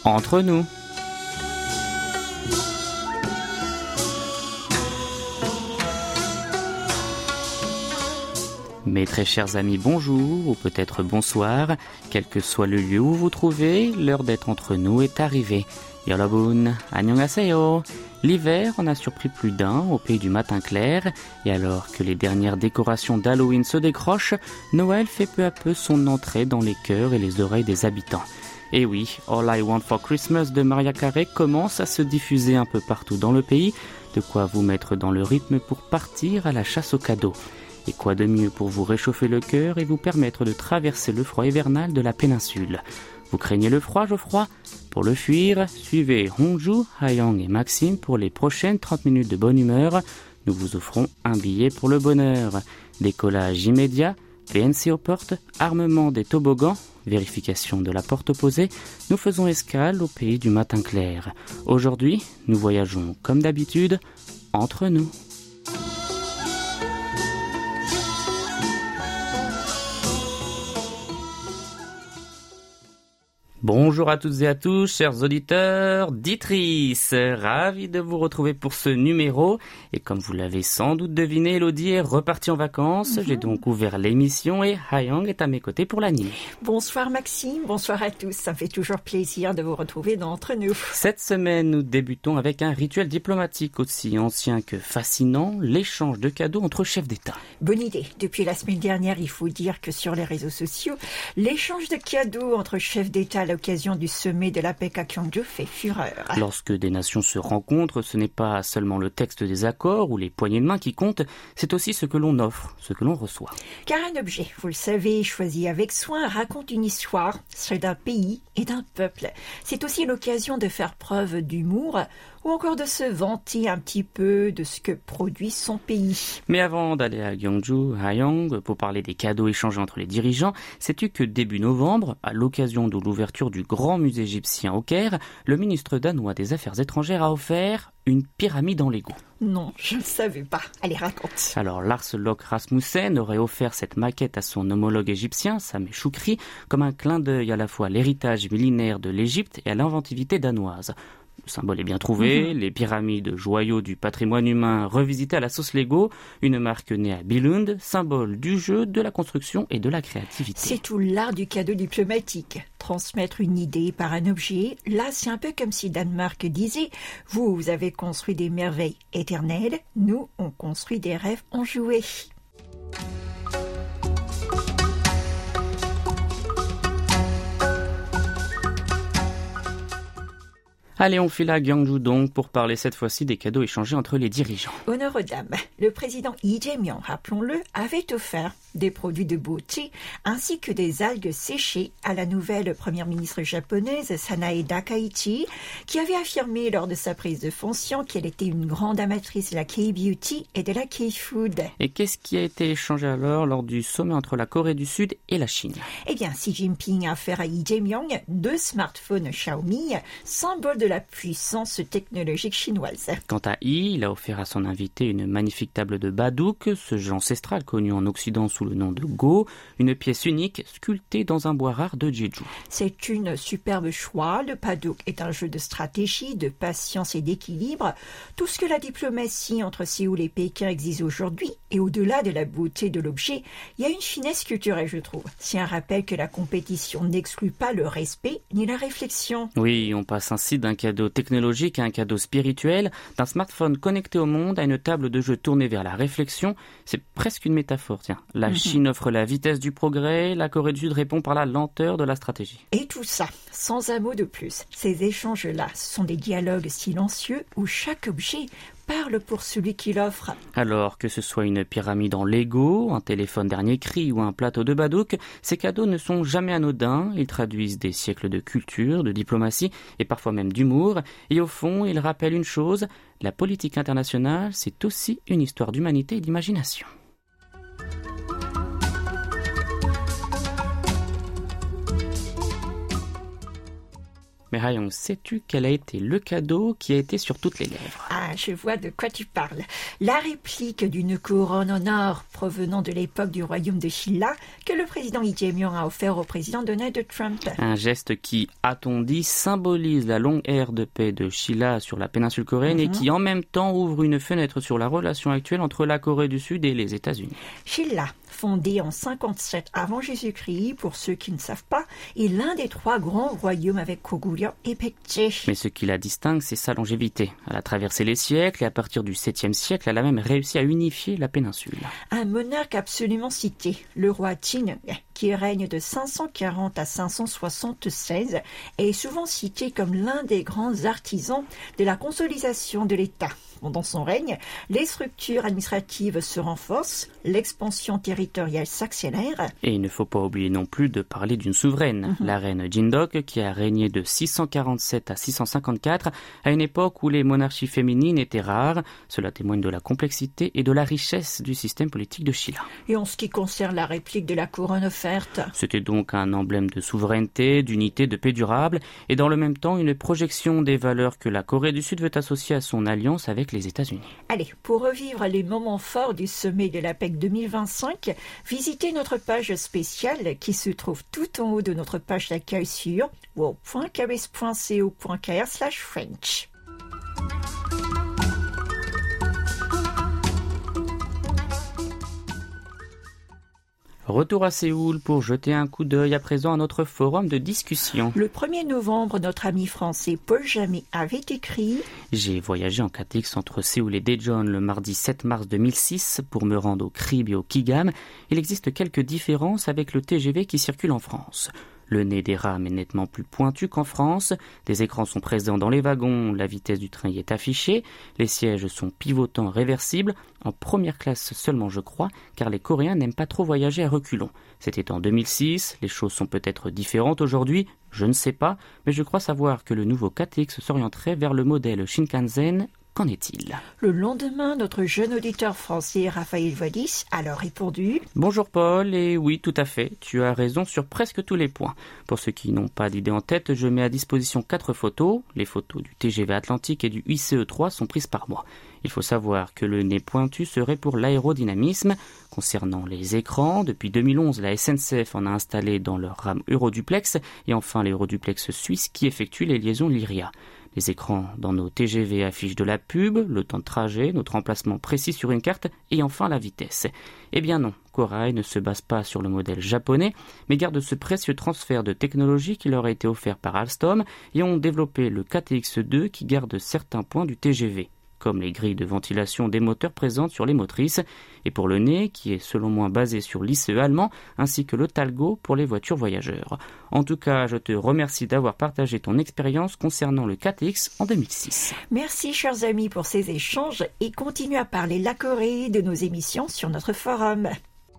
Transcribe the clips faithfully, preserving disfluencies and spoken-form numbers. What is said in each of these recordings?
entre nous. Mes très chers amis, bonjour ou peut-être bonsoir, quel que soit le lieu où vous vous trouvez, l'heure d'être entre nous est arrivée. Yorobun, annyeonghaseyo. L'hiver en a surpris plus d'un au pays du matin clair, et alors que les dernières décorations d'Halloween se décrochent, Noël fait peu à peu son entrée dans les cœurs et les oreilles des habitants. Et oui, All I Want for Christmas de Mariah Carey commence à se diffuser un peu partout dans le pays, de quoi vous mettre dans le rythme pour partir à la chasse aux cadeaux. Et quoi de mieux pour vous réchauffer le cœur et vous permettre de traverser le froid hivernal de la péninsule. Vous craignez le froid, Geoffroy ? Pour le fuir, suivez Hongju, Hayoung et Maxime pour les prochaines trente minutes de bonne humeur. Nous vous offrons un billet pour le bonheur. Décollage immédiat, P N C aux portes, armement des toboggans, vérification de la porte opposée. Nous faisons escale au pays du matin clair. Aujourd'hui, nous voyageons comme d'habitude, entre nous. Bonjour à toutes et à tous, chers auditeurs, auditrices, ravi de vous retrouver pour ce numéro. Et comme vous l'avez sans doute deviné, Elodie est repartie en vacances. Mm-hmm. J'ai donc ouvert l'émission et Hayoung est à mes côtés pour l'animer. Bonsoir Maxime, bonsoir à tous. Ça me fait toujours plaisir de vous retrouver d'entre nous. Cette semaine, nous débutons avec un rituel diplomatique aussi ancien que fascinant, l'échange de cadeaux entre chefs d'État. Bonne idée. Depuis la semaine dernière, il faut dire que sur les réseaux sociaux, l'échange de cadeaux entre chefs d'État à l'occasion du sommet de la paix à Gyeongju fait fureur. Lorsque des nations se rencontrent, ce n'est pas seulement le texte des accords ou les poignées de main qui comptent, c'est aussi ce que l'on offre, ce que l'on reçoit. Car un objet, vous le savez, choisi avec soin, raconte une histoire, celle d'un pays et d'un peuple. C'est aussi l'occasion de faire preuve d'humour ou encore de se vanter un petit peu de ce que produit son pays. Mais avant d'aller à Gyeongju, Hayoung, pour parler des cadeaux échangés entre les dirigeants, sais-tu que début novembre, à l'occasion de l'ouverture du grand musée égyptien au Caire, le ministre danois des Affaires étrangères a offert une pyramide en Lego. Non, je ne savais pas. Allez, raconte. Alors, Lars Løkke Rasmussen aurait offert cette maquette à son homologue égyptien, Sameh Shoukry, comme un clin d'œil à la fois à l'héritage millénaire de l'Égypte et à l'inventivité danoise. Le symbole est bien trouvé, mmh. Les pyramides, joyaux du patrimoine humain revisitées à la sauce Lego, une marque née à Billund, symbole du jeu, de la construction et de la créativité. C'est tout l'art du cadeau diplomatique. Transmettre une idée par un objet, là c'est un peu comme si Danemark disait « Vous, vous avez construit des merveilles éternelles, nous on construit des rêves enjoués ». Allez, on file à Gyeongju donc pour parler cette fois-ci des cadeaux échangés entre les dirigeants. Honneur aux dames, le président Lee Jae-myung, rappelons-le, avait offert des produits de beauté ainsi que des algues séchées à la nouvelle première ministre japonaise Sanae Takaichi, qui avait affirmé lors de sa prise de fonction qu'elle était une grande amatrice de la K-beauty et de la K-food. Et qu'est-ce qui a été échangé alors lors du sommet entre la Corée du Sud et la Chine ? Eh bien, Xi Jinping a offert à Lee Jae-myung deux smartphones Xiaomi, symbole de la puissance technologique chinoise. Quant à Yi, il a offert à son invité une magnifique table de badouk, ce jeu ancestral connu en Occident sous le nom de Go, une pièce unique sculptée dans un bois rare de Jeju. C'est une superbe choix. Le badouk est un jeu de stratégie, de patience et d'équilibre. Tout ce que la diplomatie entre Séoul et Pékin exige aujourd'hui, et au-delà de la beauté de l'objet, il y a une finesse culturelle, je trouve. C'est un rappel que la compétition n'exclut pas le respect ni la réflexion. Oui, on passe ainsi d'un cadeau technologique à un cadeau spirituel, d'un smartphone connecté au monde à une table de jeu tournée vers la réflexion. C'est presque une métaphore, tiens. La mm-hmm. Chine offre la vitesse du progrès, la Corée du Sud répond par la lenteur de la stratégie. Et tout ça, sans un mot de plus. Ces échanges-là sont des dialogues silencieux où chaque objet parle pour celui qui l'offre. Alors que ce soit une pyramide en Lego, un téléphone dernier cri ou un plateau de badouk, ces cadeaux ne sont jamais anodins. Ils traduisent des siècles de culture, de diplomatie et parfois même d'humour. Et au fond, ils rappellent une chose, la politique internationale, c'est aussi une histoire d'humanité et d'imagination. Mais Hayoung, sais-tu quel a été le cadeau qui a été sur toutes les lèvres ? Ah, je vois de quoi tu parles. La réplique d'une couronne en or provenant de l'époque du royaume de Shilla que le président Lee Jae-myung a offert au président Donald Trump. Un geste qui, a-t-on dit, symbolise la longue ère de paix de Shilla sur la péninsule coréenne mm-hmm. et qui en même temps ouvre une fenêtre sur la relation actuelle entre la Corée du Sud et les États-Unis. Shilla, fondé en cinquante-sept avant Jésus-Christ, pour ceux qui ne savent pas, est l'un des trois grands royaumes avec Goguryeo et Baekje. Mais ce qui la distingue, c'est sa longévité. Elle a traversé les siècles et à partir du septième siècle, elle a même réussi à unifier la péninsule. Un monarque absolument cité, le roi Jin, qui règne de cinq cent quarante à cinq cent soixante-seize, est souvent cité comme l'un des grands artisans de la consolidation de l'État. Pendant son règne, les structures administratives se renforcent, l'expansion territoriale s'accélère. Et il ne faut pas oublier non plus de parler d'une souveraine, mm-hmm. la reine Jindok, qui a régné de six cent quarante-sept à six cent cinquante-quatre, à une époque où les monarchies féminines étaient rares. Cela témoigne de la complexité et de la richesse du système politique de Shilla. Et en ce qui concerne la réplique de la couronne offerte, c'était donc un emblème de souveraineté, d'unité, de paix durable, et dans le même temps une projection des valeurs que la Corée du Sud veut associer à son alliance avec les États-Unis. Allez, pour revivre les moments forts du sommet de l'APEC deux mille vingt-cinq, visitez notre page spéciale qui se trouve tout en haut de notre page d'accueil sur wo point k b s point co point k r slash French. Retour à Séoul pour jeter un coup d'œil à présent à notre forum de discussion. Le premier novembre, notre ami français Paul Jamet avait écrit « J'ai voyagé en K T X entre Séoul et Daejeon le mardi sept mars deux mille six pour me rendre au Krib et au Kigam. Il existe quelques différences avec le T G V qui circule en France. » Le nez des rames est nettement plus pointu qu'en France. Des écrans sont présents dans les wagons, la vitesse du train y est affichée. Les sièges sont pivotants réversibles, en première classe seulement je crois, car les Coréens n'aiment pas trop voyager à reculons. C'était en deux mille six, les choses sont peut-être différentes aujourd'hui, je ne sais pas, mais je crois savoir que le nouveau K T X s'orienterait vers le modèle Shinkansen. Qu'en est-il ? Le lendemain, notre jeune auditeur français Raphaël Vadis a alors répondu « Bonjour Paul, et oui, tout à fait, tu as raison sur presque tous les points. Pour ceux qui n'ont pas d'idée en tête, je mets à disposition quatre photos. Les photos du T G V Atlantique et du I C E trois sont prises par moi. Il faut savoir que le nez pointu serait pour l'aérodynamisme. Concernant les écrans, depuis deux mille onze, la S N C F en a installé dans leur rame Euroduplex et enfin l'Euroduplex suisse qui effectue les liaisons Lyria. Les écrans dans nos T G V affichent de la pub, le temps de trajet, notre emplacement précis sur une carte et enfin la vitesse. Eh bien non, Corail ne se base pas sur le modèle japonais, mais garde ce précieux transfert de technologie qui leur a été offert par Alstom et ont développé le K T X deux qui garde certains points du T G V, comme les grilles de ventilation des moteurs présentes sur les motrices, et pour le nez, qui est selon moi basé sur l'I C E allemand, ainsi que le Talgo pour les voitures voyageurs. En tout cas, je te remercie d'avoir partagé ton expérience concernant le K T X en deux mille six. Merci chers amis pour ces échanges, et continue à parler la Corée de nos émissions sur notre forum.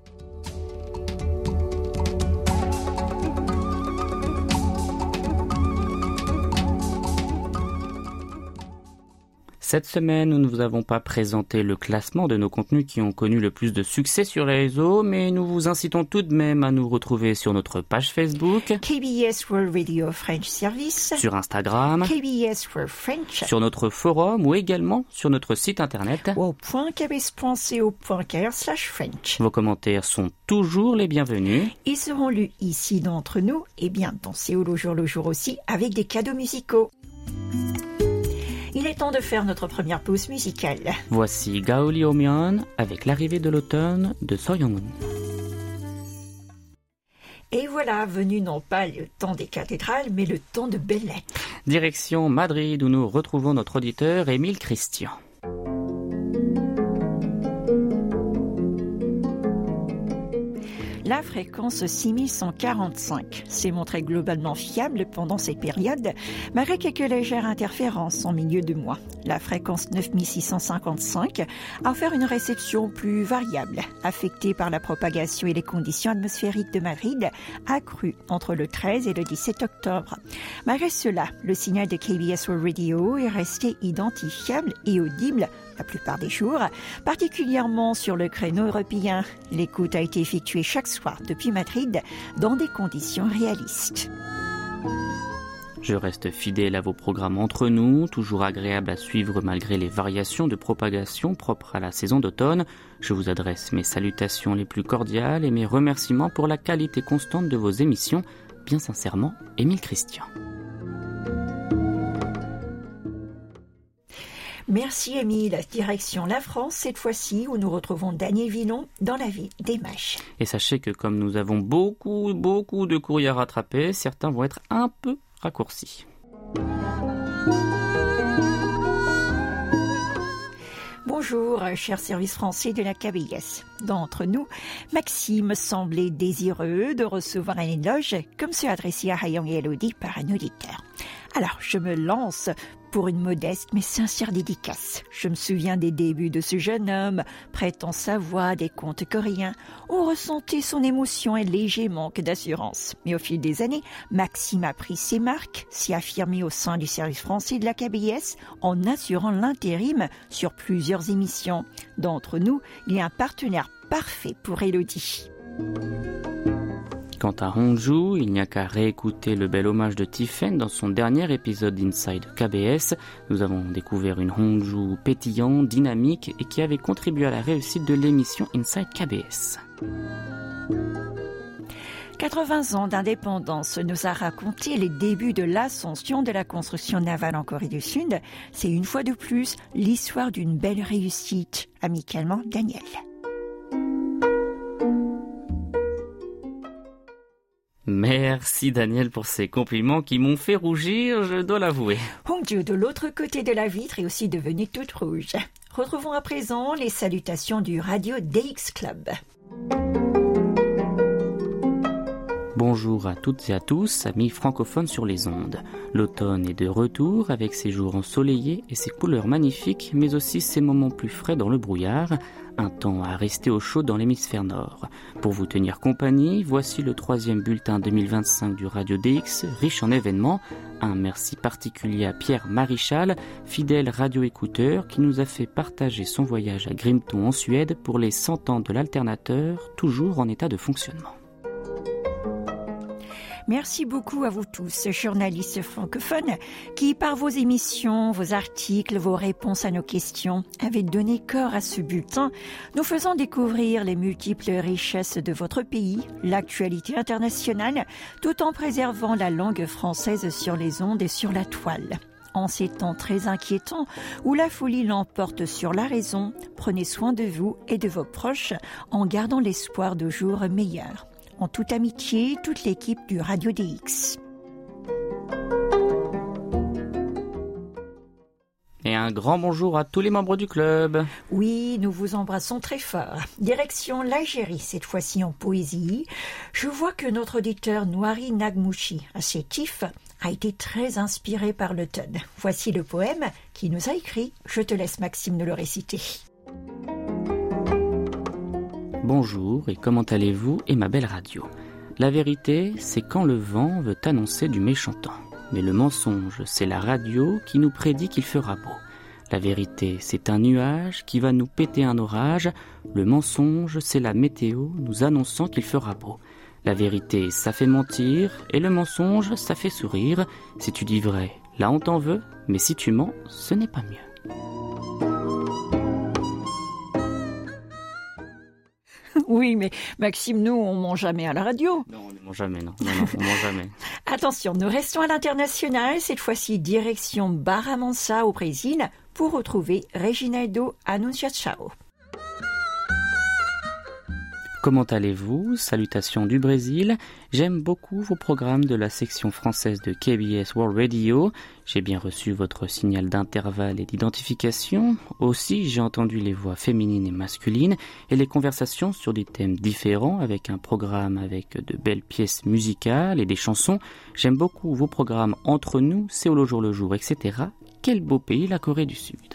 Cette semaine, nous ne vous avons pas présenté le classement de nos contenus qui ont connu le plus de succès sur les réseaux, mais nous vous incitons tout de même à nous retrouver sur notre page Facebook, K B S World Radio French Service, sur Instagram, K B S World French, sur notre forum ou également sur notre site internet wo point k b s point co point k r slash French. Vos commentaires sont toujours les bienvenus. Ils seront lus ici d'entre nous et bien dans Séoul au jour le jour aussi avec des cadeaux musicaux. Il est temps de faire notre première pause musicale. Voici Gaoli Omyeon avec l'arrivée de l'automne de So Young-un. Et voilà, venu non pas le temps des cathédrales, mais le temps de belles lettres. Direction Madrid où nous retrouvons notre auditeur Émile Christian. La fréquence six mille cent quarante-cinq s'est montrée globalement fiable pendant cette période, malgré quelques légères interférences en milieu de mois. La fréquence neuf mille six cent cinquante-cinq a offert une réception plus variable, affectée par la propagation et les conditions atmosphériques de Madrid, accrues entre le treize et le dix-sept octobre. Malgré cela, le signal de K B S World Radio est resté identifiable et audible la plupart des jours, particulièrement sur le créneau européen. L'écoute a été effectuée chaque soir depuis Madrid dans des conditions réalistes. Je reste fidèle à vos programmes entre nous, toujours agréable à suivre malgré les variations de propagation propres à la saison d'automne. Je vous adresse mes salutations les plus cordiales et mes remerciements pour la qualité constante de vos émissions. Bien sincèrement, Émile Christian. Merci Émile. Direction la France cette fois-ci où nous retrouvons Daniel Villon dans la ville des Mâches. Et sachez que comme nous avons beaucoup, beaucoup de courriers à rattraper, certains vont être un peu raccourcis. Bonjour, cher service français de la K B S. D'entre nous, Maxime semblait désireux de recevoir un éloge comme ceux adressés à Hayang et Elodie par un auditeur. Alors, je me lance pour une modeste mais sincère dédicace. Je me souviens des débuts de ce jeune homme, prêtant sa voix à des contes coréens. On ressentait son émotion et léger manque d'assurance. Mais au fil des années, Maxime a pris ses marques, s'y affirmé au sein du service français de la K B S en assurant l'intérim sur plusieurs émissions. D'entre nous, il y a un partenaire parfait pour Elodie. Quant à Hongju, il n'y a qu'à réécouter le bel hommage de Tiffen dans son dernier épisode d'Inside K B S. Nous avons découvert une Hongju pétillante, dynamique et qui avait contribué à la réussite de l'émission Inside K B S. quatre-vingts ans d'indépendance nous a raconté les débuts de l'ascension de la construction navale en Corée du Sud. C'est une fois de plus l'histoire d'une belle réussite. Amicalement, Daniel. Merci Daniel pour ces compliments qui m'ont fait rougir, je dois l'avouer. Hongju, de l'autre côté de la vitre, est aussi devenue toute rouge. Retrouvons à présent les salutations du Radio D X Club. Bonjour à toutes et à tous, amis francophones sur les ondes. L'automne est de retour avec ses jours ensoleillés et ses couleurs magnifiques, mais aussi ses moments plus frais dans le brouillard. Un temps à rester au chaud dans l'hémisphère nord. Pour vous tenir compagnie, voici le troisième bulletin deux mille vingt-cinq du Radio D X, riche en événements. Un merci particulier à Pierre Marichal, fidèle radio-écouteur, qui nous a fait partager son voyage à Grimton en Suède pour les cent ans de l'alternateur, toujours en état de fonctionnement. Merci beaucoup à vous tous, journalistes francophones, qui, par vos émissions, vos articles, vos réponses à nos questions, avez donné corps à ce bulletin, nous faisant découvrir les multiples richesses de votre pays, l'actualité internationale, tout en préservant la langue française sur les ondes et sur la toile. En ces temps très inquiétants où la folie l'emporte sur la raison, prenez soin de vous et de vos proches en gardant l'espoir de jours meilleurs. En toute amitié, toute l'équipe du Radio D X. Et un grand bonjour à tous les membres du club. Oui, nous vous embrassons très fort. Direction l'Algérie, cette fois-ci en poésie. Je vois que notre auditeur Noari Nagmouchi, à Sétif, a été très inspiré par l'automne. Voici le poème qui nous a écrit. Je te laisse Maxime nous le réciter. Bonjour et comment allez-vous et ma belle radio. La vérité, c'est quand le vent veut annoncer du méchant temps. Mais le mensonge, c'est la radio qui nous prédit qu'il fera beau. La vérité, c'est un nuage qui va nous péter un orage. Le mensonge, c'est la météo nous annonçant qu'il fera beau. La vérité, ça fait mentir et le mensonge, ça fait sourire. Si tu dis vrai, là on t'en veut, mais si tu mens, ce n'est pas mieux. Oui, mais Maxime, nous, on ne mange jamais à la radio. Non, on ne mange jamais, non. Non, non, on ne mange jamais. Attention, nous restons à l'international, cette fois-ci direction Barra Mansa au Brésil, pour retrouver Reginaldo Anunciação. Comment allez-vous? Salutations du Brésil. J'aime beaucoup vos programmes de la section française de K B S World Radio. J'ai bien reçu votre signal d'intervalle et d'identification. Aussi, j'ai entendu les voix féminines et masculines et les conversations sur des thèmes différents avec un programme avec de belles pièces musicales et des chansons. J'aime beaucoup vos programmes Entre nous, Séoul au jour le jour, et cetera. Quel beau pays, la Corée du Sud.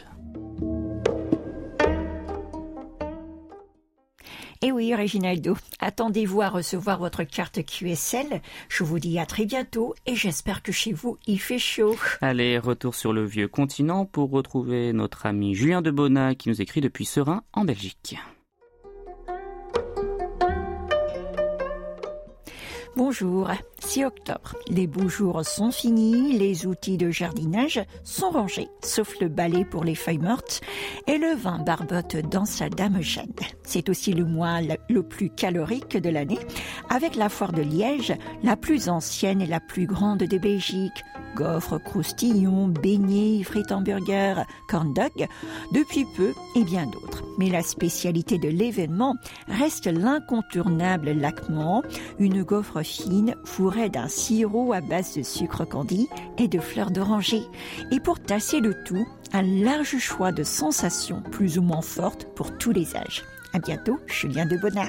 Et oui, Reginaldo, attendez-vous à recevoir votre carte Q S L. Je vous dis à très bientôt et j'espère que chez vous, il fait chaud. Allez, retour sur le vieux continent pour retrouver notre ami Julien de Bonnat qui nous écrit depuis Serein en Belgique. Bonjour, c'est octobre. Les beaux jours sont finis, les outils de jardinage sont rangés, sauf le balai pour les feuilles mortes et le vin barbote dans sa dame Jeanne. C'est aussi le mois le plus calorique de l'année, avec la foire de Liège, la plus ancienne et la plus grande de Belgique. Gaufres, croustillons, beignets, frites hamburgers, corn dog, depuis peu et bien d'autres. Mais la spécialité de l'événement reste l'incontournable lacment, une gaufre fine fourrée d'un sirop à base de sucre candi et de fleurs d'oranger. Et pour tasser le tout, un large choix de sensations plus ou moins fortes pour tous les âges. À bientôt, Julien de Bonnat.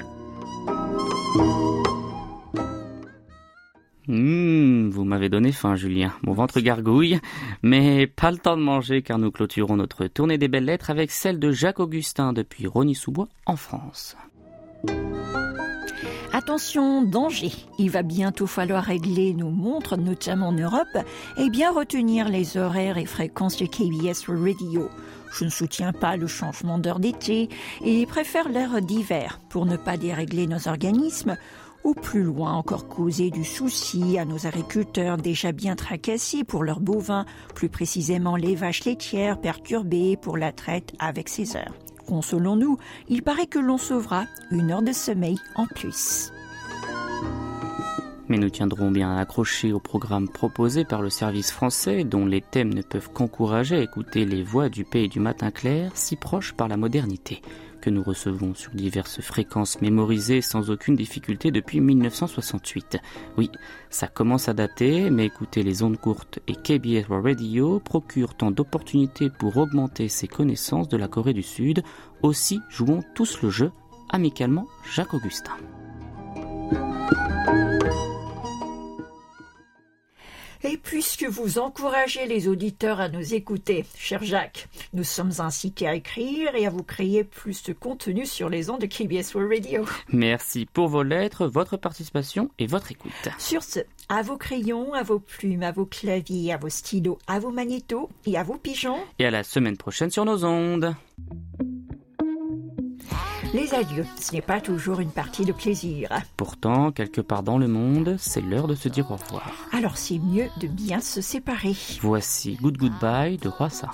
Mmh, vous m'avez donné faim, Julien. Mon ventre gargouille, mais pas le temps de manger car nous clôturons notre tournée des belles lettres avec celle de Jacques Augustin depuis Rosny-sous-Bois en France. Attention, danger. Il va bientôt falloir régler nos montres, notamment en Europe, et bien retenir les horaires et fréquences de K B S Radio. Je ne soutiens pas le changement d'heure d'été et préfère l'heure d'hiver pour ne pas dérégler nos organismes, ou plus loin encore causer du souci à nos agriculteurs déjà bien tracassés pour leurs bovins, plus précisément les vaches laitières perturbées pour la traite avec ces heures. Consolons-nous, il paraît que l'on sauvera une heure de sommeil en plus. Mais nous tiendrons bien accrochés au programme proposé par le service français, dont les thèmes ne peuvent qu'encourager à écouter les voix du pays du matin clair, si proches par la modernité, que nous recevons sur diverses fréquences mémorisées sans aucune difficulté depuis mille neuf cent soixante-huit. Oui, ça commence à dater, mais écouter les ondes courtes et K B S Radio procure tant d'opportunités pour augmenter ses connaissances de la Corée du Sud. Aussi, jouons tous le jeu. Amicalement, Jacques Augustin. Et puisque vous encouragez les auditeurs à nous écouter, cher Jacques, nous sommes incités à écrire et à vous créer plus de contenu sur les ondes de K B S Radio. Merci pour vos lettres, votre participation et votre écoute. Sur ce, à vos crayons, à vos plumes, à vos claviers, à vos stylos, à vos magnétos et à vos pigeons. Et à la semaine prochaine sur nos ondes. Les adieux, ce n'est pas toujours une partie de plaisir. Pourtant, quelque part dans le monde, c'est l'heure de se dire au revoir. Alors c'est mieux de bien se séparer. Voici Good Goodbye de Hwasa.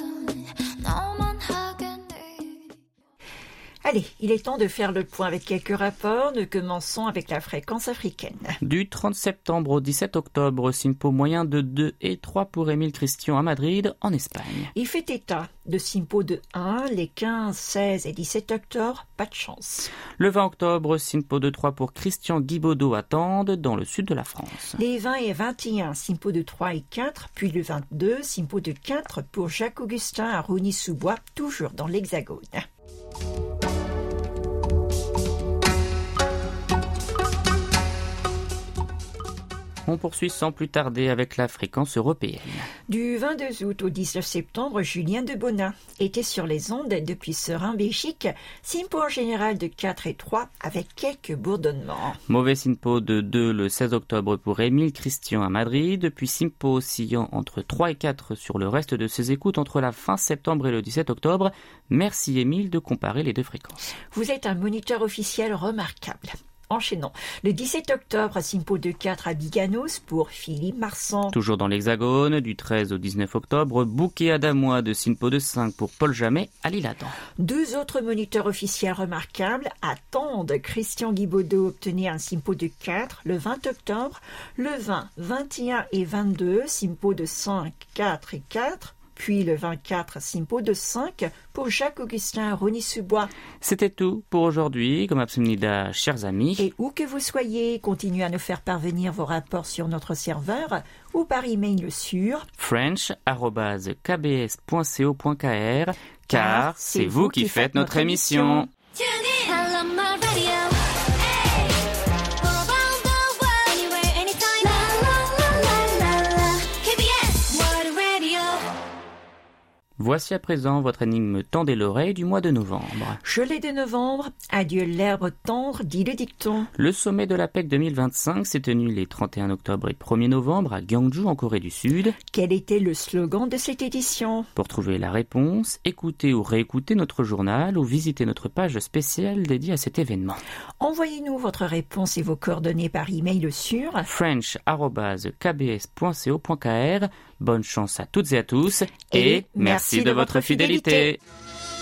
Allez, il est temps de faire le point avec quelques rapports. Nous commençons avec la fréquence africaine. Du trente septembre au dix-sept octobre, Simpo moyen de deux et trois pour Émile Christian à Madrid, en Espagne. Il fait état de Simpo de un les quinze, seize et dix-sept octobre, pas de chance. Le vingt octobre, Simpo de trois pour Christian Guibaudot à Tende, dans le sud de la France. Les vingt et vingt et un, Simpo de trois et quatre, puis le vingt-deux, Simpo de quatre pour Jacques Augustin à Rosny-sous-Bois, toujours dans l'Hexagone. On poursuit sans plus tarder avec la fréquence européenne. Du vingt-deux août au dix-neuf septembre, Julien de Bonnat était sur les ondes depuis Serein, Belgique, Simpo en général de quatre et trois avec quelques bourdonnements. Mauvais Simpo de deux le seize octobre pour Émile Christian à Madrid, puis Simpo oscillant entre trois et quatre sur le reste de ses écoutes entre la fin septembre et le dix-sept octobre. Merci Émile de comparer les deux fréquences. Vous êtes un moniteur officiel remarquable. Enchaînons. Le dix-sept octobre, Simpo de quatre à Biganos pour Philippe Marsan. Toujours dans l'Hexagone, du treize au dix-neuf octobre, bouquet adamois de Simpo de cinq pour Paul Jamet à l'Isle-Adam. Deux autres moniteurs officiels remarquables attendent. Christian Guibaudot obtenait un Simpo de quatre le vingt octobre, le vingt, vingt et un et vingt-deux, Simpo de cinq, quatre et quatre. Puis le vingt-quatre, Simpo de cinq pour Jacques Augustin à Rosny-sous-Bois. C'était tout pour aujourd'hui, comme Absumnida, chers amis. Et où que vous soyez, continuez à nous faire parvenir vos rapports sur notre serveur ou par email sur french arobase k b s point co point k r car c'est vous qui faites notre émission. Voici à présent votre énigme Tendez l'oreille du mois de novembre. Gelée de novembre, adieu l'herbe tendre, dit le dicton. Le sommet de l'APEC deux mille vingt-cinq s'est tenu les trente et un octobre et premier novembre à Gyeongju en Corée du Sud. Quel était le slogan de cette édition? Pour trouver la réponse, écoutez ou réécoutez notre journal ou visitez notre page spéciale dédiée à cet événement. Envoyez-nous votre réponse et vos coordonnées par email sur french arobase k b s point co point k r. Bonne chance à toutes et à tous et, et merci, merci de, de votre fidélité. fidélité.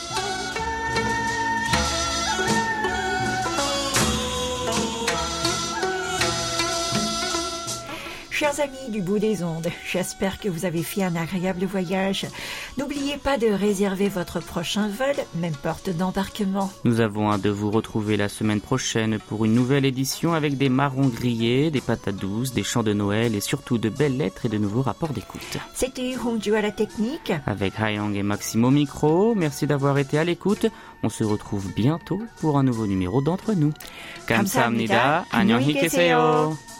Chers amis du bout des ondes, j'espère que vous avez fait un agréable voyage. N'oubliez pas de réserver votre prochain vol, même porte d'embarquement. Nous avons hâte de vous retrouver la semaine prochaine pour une nouvelle édition avec des marrons grillés, des patates douces, des chants de Noël et surtout de belles lettres et de nouveaux rapports d'écoute. C'était Hongju à la technique. Avec Haiyang et Maxime au micro, merci d'avoir été à l'écoute. On se retrouve bientôt pour un nouveau numéro d'entre nous. 감사합니다. 안녕히 계세요.